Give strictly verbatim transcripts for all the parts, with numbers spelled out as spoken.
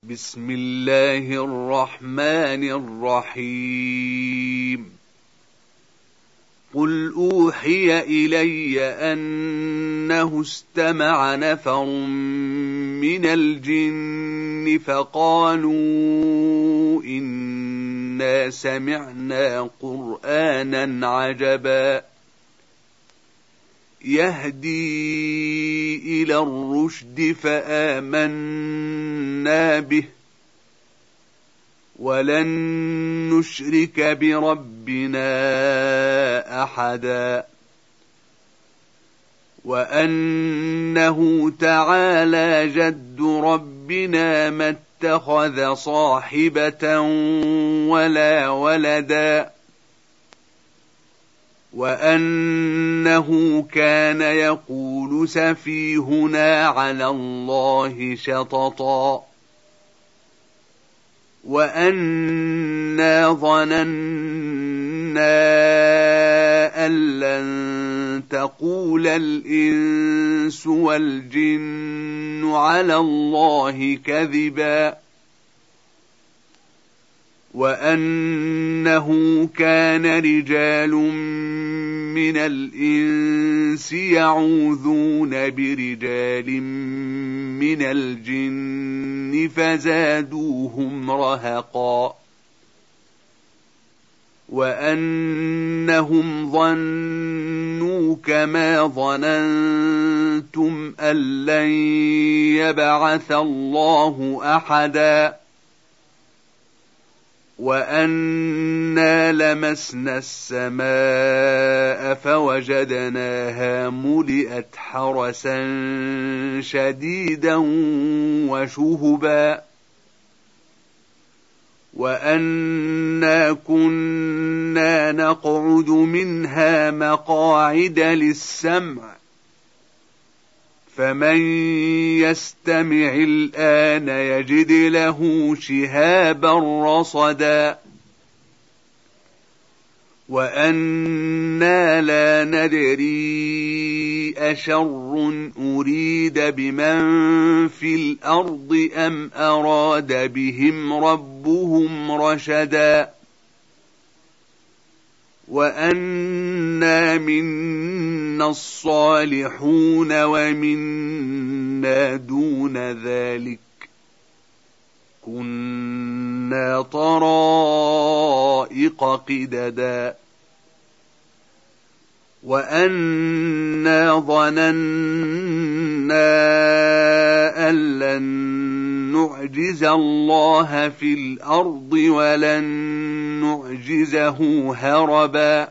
بسم الله الرحمن الرحيم قل أوحي إلي أنه استمع نفر من الجن فقالوا إنا سمعنا قرآنا عجبا يهدي إلى الرشد فآمنا به ولن نشرك بربنا أحدا وأنه تعالى جد ربنا ما اتخذ صاحبة ولا ولدا وأنه كان يقول سفيهنا على الله شططا وأنا ظننا أن لن تقول الإنس والجن على الله كذبا وأنه كان رجال من الإنس يعوذون برجال من الجن فزادوهم رهقا وأنهم ظنوا كما ظننتم أن لن يبعث الله أحدا وأنا لمسنا السماء فوجدناها ملئت حرسا شديدا وشهبا وأنا كنا نقعد منها مقاعد للسمع فمن يستمع الآن يجد له شهابا رصدا وأنا لا ندري أشر أريد بمن في الأرض أم أراد بهم ربهم رشدا وأنا منا الصالحون ومنا دون ذلك كنا طرائق قددا وأنا ظننا أن لن نعجز الله في الأرض ولن نعجزه هربا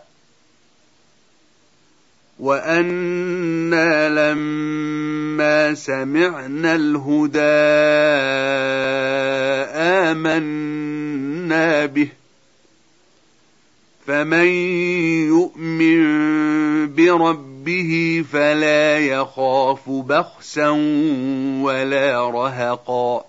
وأنا لما سمعنا الهدى آمنا به فمن يؤمن بربه فلا يخاف بخسا ولا رهقا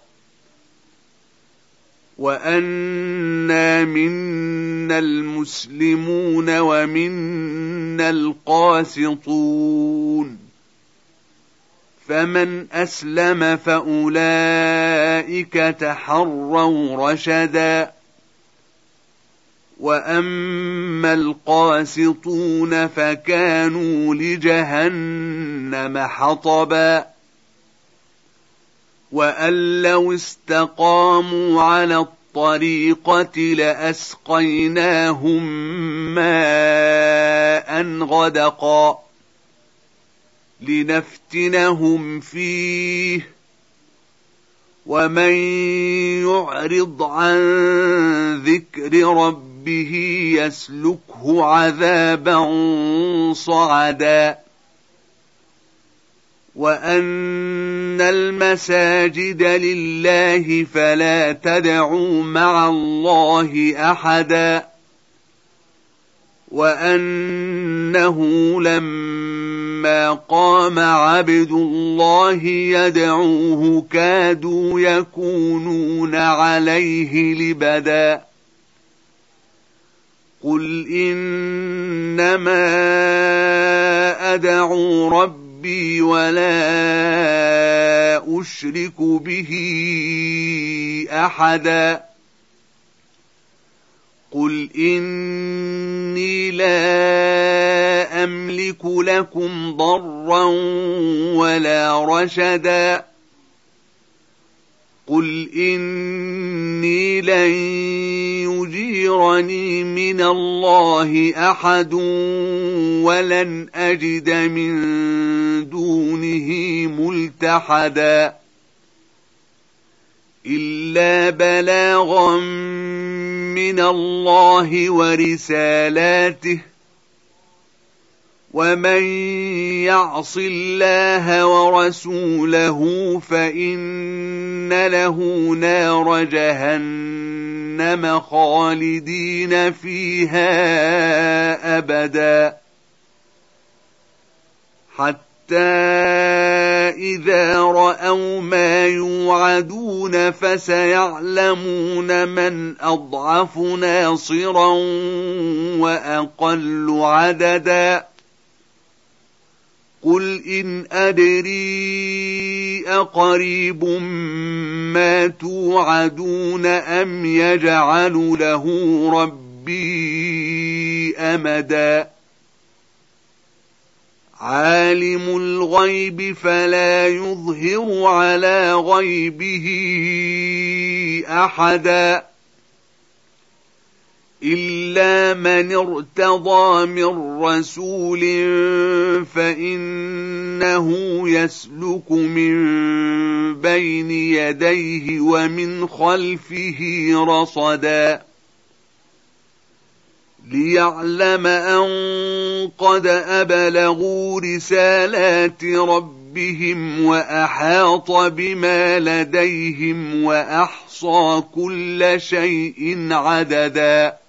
وأنا منا المسلمون ومنا القاسطون فمن أسلم فأولئك تحروا رشدا وأما القاسطون فكانوا لجهنم حطبا وأن لو استقاموا على الطريقة لأسقيناهم ماء غدقا لنفتنهم فيه ومن يعرض عن ذكر ربه يسلكه عذابا صعدا وأن المساجد لله فلا تدعوا مع الله أحدا وأنه لما قام عبد الله يدعوه كادوا يكونون عليه لبدا قل إنما أدعو ربي ولا أشرك به أحدا قل إني لا أملك لكم ضرا ولا رشدا قل إني لن يجيرني من الله أحد ولن أجد من دونه ملتحدا إلا بلاغا من الله ورسالاته ومن يعص الله ورسوله فإن له نار جهنم خالدين فيها أبدا حتى إذا رأوا ما يوعدون فسيعلمون من أضعف ناصرا وأقل عددا قل إن أدري أقريب ما توعدون أم يجعل له ربي أمدا عالم الغيب فلا يظهر على غيبه أحدا إلا من ارتضى من رسول فإنه يسلك من بين يديه ومن خلفه رصدا ليعلم أن قد أبلغوا رسالات ربهم وأحاط بما لديهم وأحصى كل شيء عددا